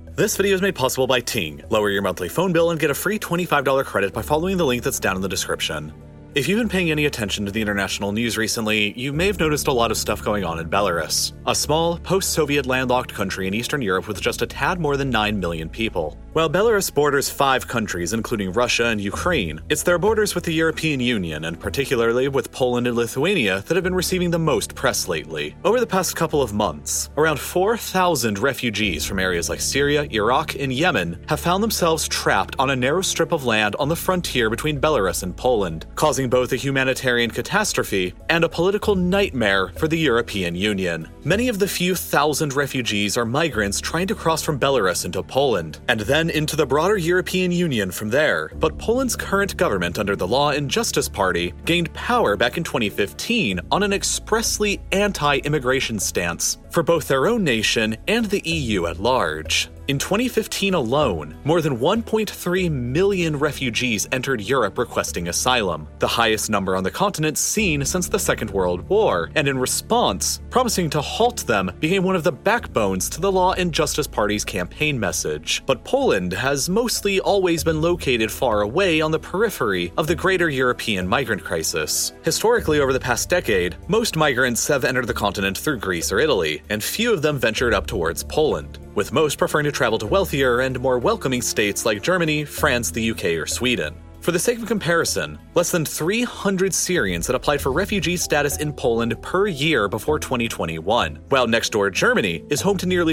This video is made possible by Ting. Lower your monthly phone bill and get a free $25 credit by following the link that's down in the description. If you've been paying any attention to the international news recently, you may have noticed a lot of stuff going on in Belarus, a small, post-Soviet landlocked country in Eastern Europe with just a tad more than 9 million people. While Belarus borders 5 countries, including Russia and Ukraine, it's their borders with the European Union, and particularly with Poland and Lithuania, that have been receiving the most press lately. Over the past couple of months, around 4,000 refugees from areas like Syria, Iraq, and Yemen have found themselves trapped on a narrow strip of land on the frontier between Belarus and Poland, causing both a humanitarian catastrophe and a political nightmare for the European Union. Many of the few thousand refugees are migrants trying to cross from Belarus into Poland, and then into the broader European Union from there. But Poland's current government under the Law and Justice Party gained power back in 2015 on an expressly anti-immigration stance for both their own nation and the EU at large. In 2015 alone, more than 1.3 million refugees entered Europe requesting asylum, the highest number on the continent seen since the Second World War, and in response, promising to halt them became one of the backbones to the Law and Justice Party's campaign message. But Poland has mostly always been located far away on the periphery of the greater European migrant crisis. Historically, over the past decade, most migrants have entered the continent through Greece or Italy, and few of them ventured up towards Poland, with most preferring to travel to wealthier and more welcoming states like Germany, France, the UK, or Sweden. For the sake of comparison, less than 300 Syrians had applied for refugee status in Poland per year before 2021, while next door Germany is home to nearly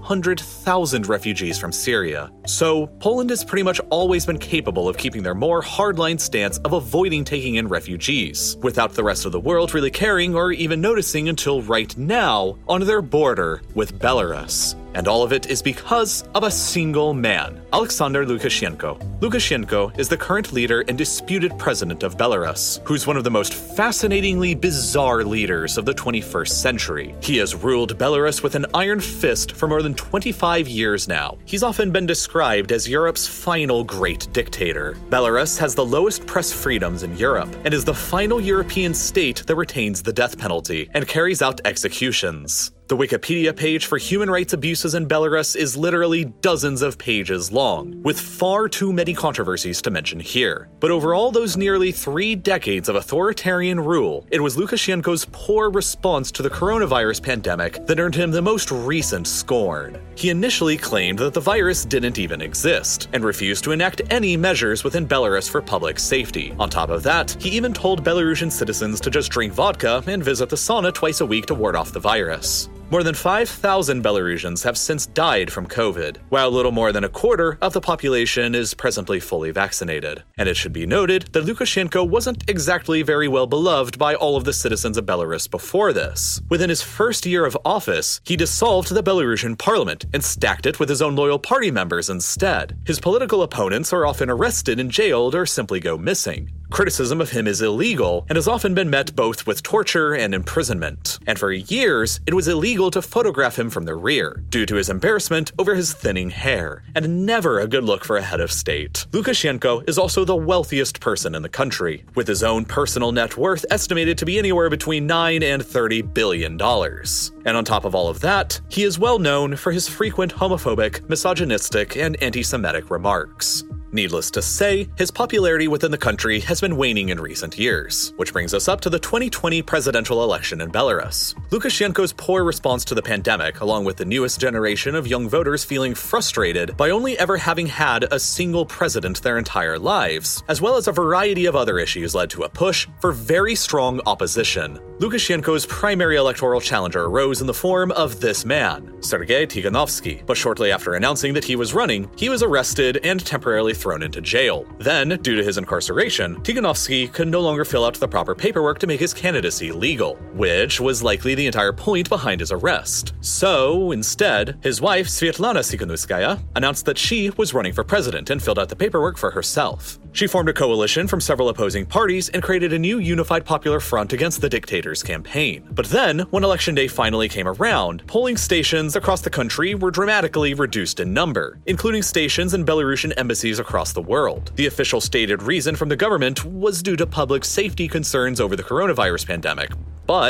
600,000 refugees from Syria. So, Poland has pretty much always been capable of keeping their more hardline stance of avoiding taking in refugees, without the rest of the world really caring or even noticing until right now on their border with Belarus. And all of it is because of a single man, Alexander Lukashenko. Lukashenko is the current leader and disputed president of Belarus, who's one of the most fascinatingly bizarre leaders of the 21st century. He has ruled Belarus with an iron fist for more than 25 years now. He's often been described as Europe's final great dictator. Belarus has the lowest press freedoms in Europe, and is the final European state that retains the death penalty and carries out executions. The Wikipedia page for human rights abuses in Belarus is literally dozens of pages long, with far too many controversies to mention here. But over all those nearly 3 decades of authoritarian rule, it was Lukashenko's poor response to the coronavirus pandemic that earned him the most recent scorn. He initially claimed that the virus didn't even exist, and refused to enact any measures within Belarus for public safety. On top of that, he even told Belarusian citizens to just drink vodka and visit the sauna twice a week to ward off the virus. More than 5,000 Belarusians have since died from COVID, while a little more than a quarter of the population is presently fully vaccinated. And it should be noted that Lukashenko wasn't exactly very well beloved by all of the citizens of Belarus before this. Within his first year of office, he dissolved the Belarusian parliament and stacked it with his own loyal party members instead. His political opponents are often arrested and jailed or simply go missing. Criticism of him is illegal and has often been met both with torture and imprisonment. And for years, it was illegal to photograph him from the rear, due to his embarrassment over his thinning hair, and never a good look for a head of state. Lukashenko is also the wealthiest person in the country, with his own personal net worth estimated to be anywhere between $9 and $30 billion. And on top of all of that, he is well known for his frequent homophobic, misogynistic, and anti-Semitic remarks. Needless to say, his popularity within the country has been waning in recent years, which brings us up to the 2020 presidential election in Belarus. Lukashenko's poor response to the pandemic, along with the newest generation of young voters feeling frustrated by only ever having had a single president their entire lives, as well as a variety of other issues, led to a push for very strong opposition. Lukashenko's primary electoral challenger arose in the form of this man, Sergei Tikhanovsky, but shortly after announcing that he was running, he was arrested and temporarily thrown into jail. Then, due to his incarceration, Tikhanovsky could no longer fill out the proper paperwork to make his candidacy legal, which was likely the entire point behind his arrest. So, instead, his wife, Svetlana Tikhanovskaya, announced that she was running for president and filled out the paperwork for herself. She formed a coalition from several opposing parties and created a new unified popular front against the dictator's campaign. But then, when election day finally came around, polling stations across the country were dramatically reduced in number, including stations in Belarusian embassies across the world. The official stated reason from the government was due to public safety concerns over the coronavirus pandemic. But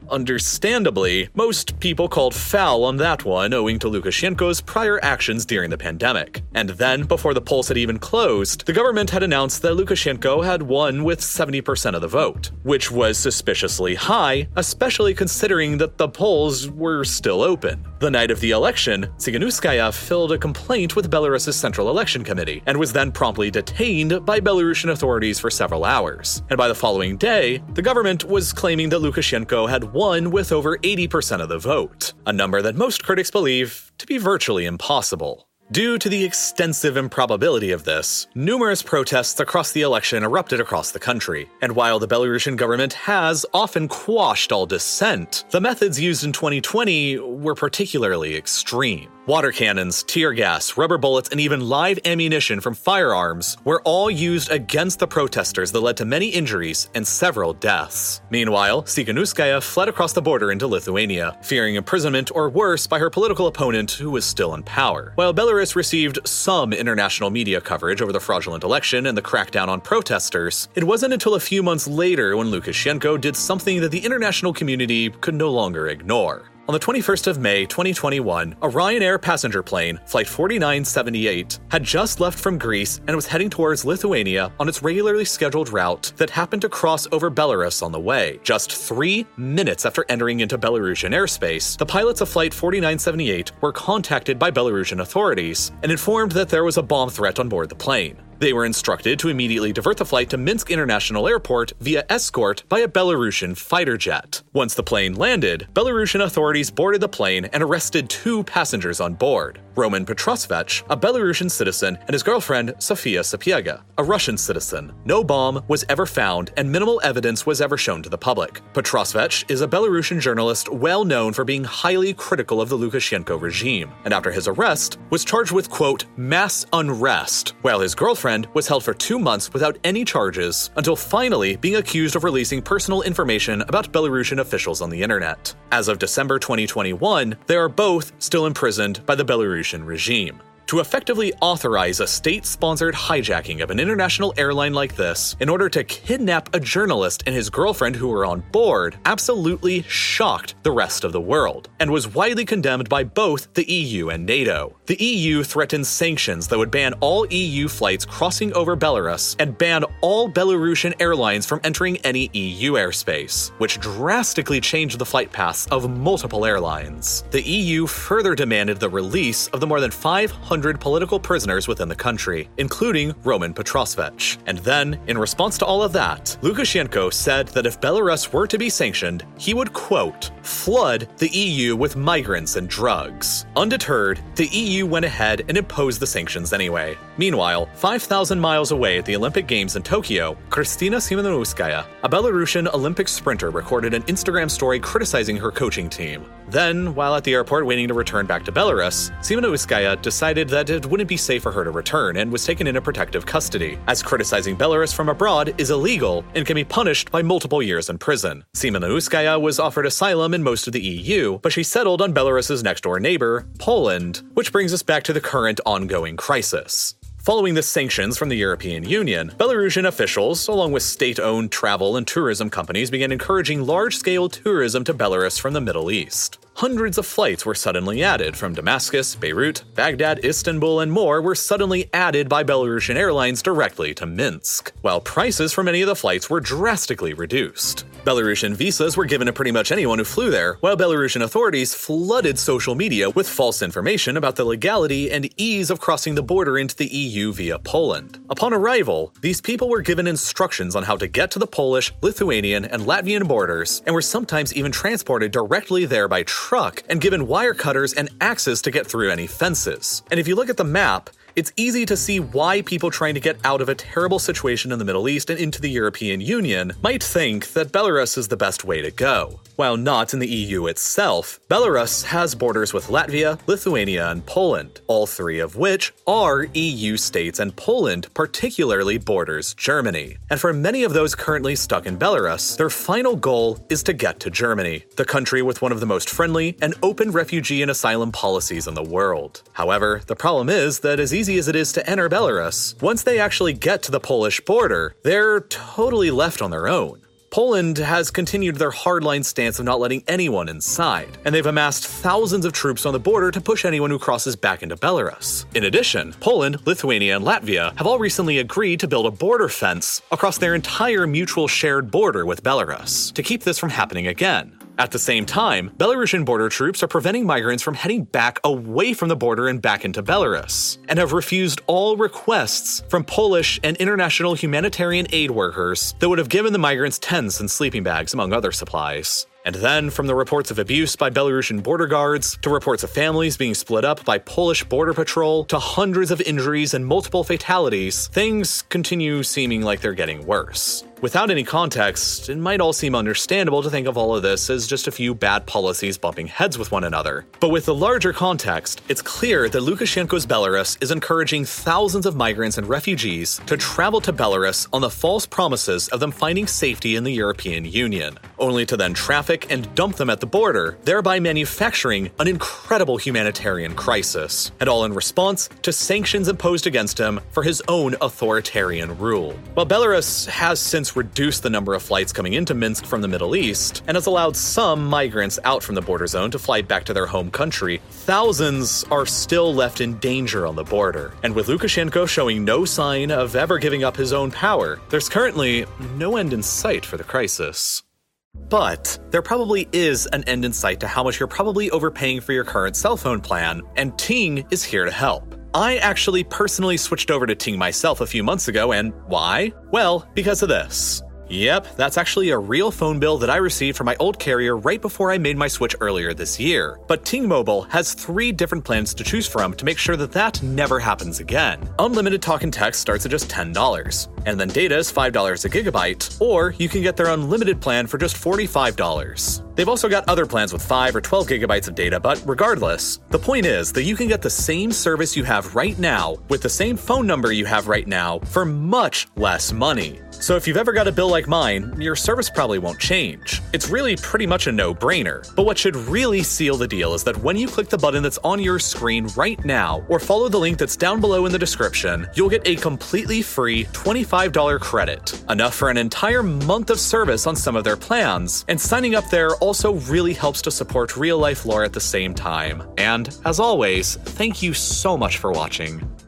Understandably, most people called foul on that one owing to Lukashenko's prior actions during the pandemic. And then, before the polls had even closed, the government had announced that Lukashenko had won with 70% of the vote, which was suspiciously high, especially considering that the polls were still open. The night of the election, Tsikhanouskaya filed a complaint with Belarus's Central Election Committee and was then promptly detained by Belarusian authorities for several hours. And by the following day, the government was claiming that Lukashenko had won with over 80% of the vote, a number that most critics believe to be virtually impossible. Due to the extensive improbability of this, numerous protests across the election erupted across the country. And while the Belarusian government has often quashed all dissent, the methods used in 2020 were particularly extreme. Water cannons, tear gas, rubber bullets, and even live ammunition from firearms were all used against the protesters that led to many injuries and several deaths. Meanwhile, Tsikhanouskaya fled across the border into Lithuania, fearing imprisonment or worse by her political opponent who was still in power. While Belarus received some international media coverage over the fraudulent election and the crackdown on protesters, it wasn't until a few months later when Lukashenko did something that the international community could no longer ignore. On the 21st of May, 2021, a Ryanair passenger plane, Flight 4978, had just left from Greece and was heading towards Lithuania on its regularly scheduled route that happened to cross over Belarus on the way. Just 3 minutes after entering into Belarusian airspace, the pilots of Flight 4978 were contacted by Belarusian authorities and informed that there was a bomb threat on board the plane. They were instructed to immediately divert the flight to Minsk International Airport via escort by a Belarusian fighter jet. Once the plane landed, Belarusian authorities boarded the plane and arrested 2 passengers on board: Roman Petrosvech, a Belarusian citizen, and his girlfriend Sofia Sapiega, a Russian citizen. No bomb was ever found and minimal evidence was ever shown to the public. Petrosvech is a Belarusian journalist well known for being highly critical of the Lukashenko regime, and after his arrest, was charged with, quote, mass unrest, while his girlfriend was held for 2 months without any charges, until finally being accused of releasing personal information about Belarusian officials on the internet. As of December 2021, they are both still imprisoned by the Belarusian regime. To effectively authorize a state-sponsored hijacking of an international airline like this in order to kidnap a journalist and his girlfriend who were on board absolutely shocked the rest of the world, and was widely condemned by both the EU and NATO. The EU threatened sanctions that would ban all EU flights crossing over Belarus and ban all Belarusian airlines from entering any EU airspace, which drastically changed the flight paths of multiple airlines. The EU further demanded the release of the more than 500 political prisoners within the country, including Roman Petrosvech. And then, in response to all of that, Lukashenko said that if Belarus were to be sanctioned, he would, quote, flood the EU with migrants and drugs. Undeterred, the EU went ahead and imposed the sanctions anyway. Meanwhile, 5,000 miles away at the Olympic Games in Tokyo, Kristina Simonouskaya, a Belarusian Olympic sprinter, recorded an Instagram story criticizing her coaching team. Then, while at the airport waiting to return back to Belarus, Simonouskaya decided that it wouldn't be safe for her to return and was taken into protective custody, as criticizing Belarus from abroad is illegal and can be punished by multiple years in prison. Simonouskaya was offered asylum in most of the EU, but she settled on Belarus's next-door neighbor, Poland, which brings us back to the current ongoing crisis. Following the sanctions from the European Union, Belarusian officials, along with state-owned travel and tourism companies, began encouraging large-scale tourism to Belarus from the Middle East. Hundreds of flights were suddenly added from Damascus, Beirut, Baghdad, Istanbul, and more were suddenly added by Belarusian airlines directly to Minsk, while prices for many of the flights were drastically reduced. Belarusian visas were given to pretty much anyone who flew there, while Belarusian authorities flooded social media with false information about the legality and ease of crossing the border into the EU via Poland. Upon arrival, these people were given instructions on how to get to the Polish, Lithuanian, and Latvian borders, and were sometimes even transported directly there by truck and given wire cutters and axes to get through any fences. And if you look at the map, it's easy to see why people trying to get out of a terrible situation in the Middle East and into the European Union might think that Belarus is the best way to go. While not in the EU itself, Belarus has borders with Latvia, Lithuania, and Poland, all 3 of which are EU states, and Poland particularly borders Germany. And for many of those currently stuck in Belarus, their final goal is to get to Germany, the country with one of the most friendly and open refugee and asylum policies in the world. However, the problem is that as easy as it is to enter Belarus, once they actually get to the Polish border, they're totally left on their own. Poland has continued their hardline stance of not letting anyone inside, and they've amassed thousands of troops on the border to push anyone who crosses back into Belarus. In addition, Poland, Lithuania, and Latvia have all recently agreed to build a border fence across their entire mutual shared border with Belarus to keep this from happening again. At the same time, Belarusian border troops are preventing migrants from heading back away from the border and back into Belarus, and have refused all requests from Polish and international humanitarian aid workers that would have given the migrants tents and sleeping bags, among other supplies. And then, from the reports of abuse by Belarusian border guards, to reports of families being split up by Polish border patrol, to hundreds of injuries and multiple fatalities, things continue seeming like they're getting worse. Without any context, it might all seem understandable to think of all of this as just a few bad policies bumping heads with one another. But with the larger context, it's clear that Lukashenko's Belarus is encouraging thousands of migrants and refugees to travel to Belarus on the false promises of them finding safety in the European Union, only to then traffic and dump them at the border, thereby manufacturing an incredible humanitarian crisis, and all in response to sanctions imposed against him for his own authoritarian rule. While Belarus has since reduced the number of flights coming into Minsk from the Middle East, and has allowed some migrants out from the border zone to fly back to their home country, thousands are still left in danger on the border. And with Lukashenko showing no sign of ever giving up his own power, there's currently no end in sight for the crisis. But there probably is an end in sight to how much you're probably overpaying for your current cell phone plan, and Ting is here to help. I actually personally switched over to Ting myself a few months ago, and why? Well, because of this. Yep, that's actually a real phone bill that I received from my old carrier right before I made my switch earlier this year. But Ting Mobile has 3 different plans to choose from to make sure that that never happens again. Unlimited talk and text starts at just $10, and then data is $5 a gigabyte, or you can get their unlimited plan for just $45. They've also got other plans with 5 or 12 gigabytes of data, but regardless, the point is that you can get the same service you have right now with the same phone number you have right now for much less money. So if you've ever got a bill like mine, your service probably won't change. It's really pretty much a no-brainer. But what should really seal the deal is that when you click the button that's on your screen right now, or follow the link that's down below in the description, you'll get a completely free $25 credit, enough for an entire month of service on some of their plans. And signing up there also really helps to support real-life lore at the same time. And as always, thank you so much for watching.